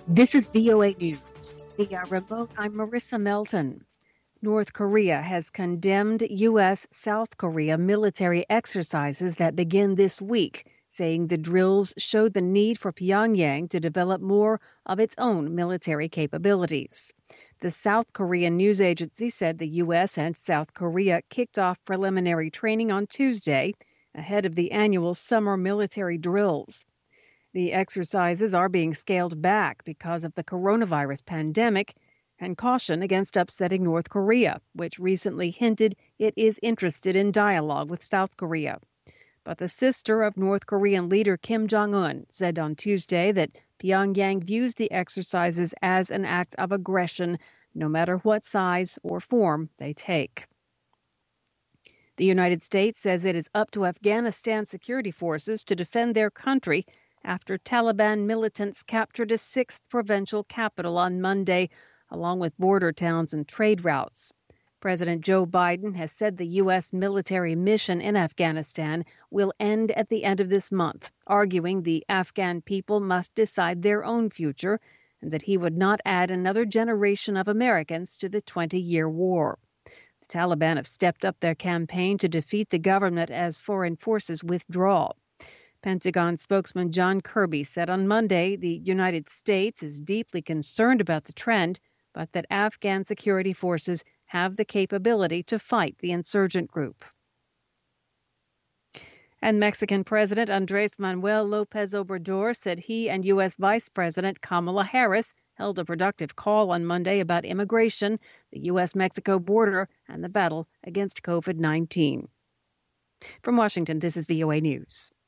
This is VOA News. Via remote, I'm Marissa Melton. North Korea has condemned U.S.-South Korea military exercises that begin this week, saying the drills show the need for Pyongyang to develop more of its own military capabilities. The South Korean news agency said the U.S. and South Korea kicked off preliminary training on Tuesday ahead of the annual summer military drills. The exercises are being scaled back because of the coronavirus pandemic and caution against upsetting North Korea, which recently hinted it is interested in dialogue with South Korea. But the sister of North Korean leader Kim Jong-un said on Tuesday that Pyongyang views the exercises as an act of aggression, no matter what size or form they take. The United States says it is up to Afghanistan security forces to defend their country after Taliban militants captured a sixth provincial capital on Monday, along with border towns and trade routes. President Joe Biden has said the U.S. military mission in Afghanistan will end at the end of this month, arguing the Afghan people must decide their own future and that he would not add another generation of Americans to the 20-year war. The Taliban have stepped up their campaign to defeat the government as foreign forces withdraw. Pentagon spokesman John Kirby said on Monday the United States is deeply concerned about the trend, but that Afghan security forces have the capability to fight the insurgent group. And Mexican President Andrés Manuel López Obrador said he and U.S. Vice President Kamala Harris held a productive call on Monday about immigration, the U.S.-Mexico border, and the battle against COVID-19. From Washington, this is VOA News.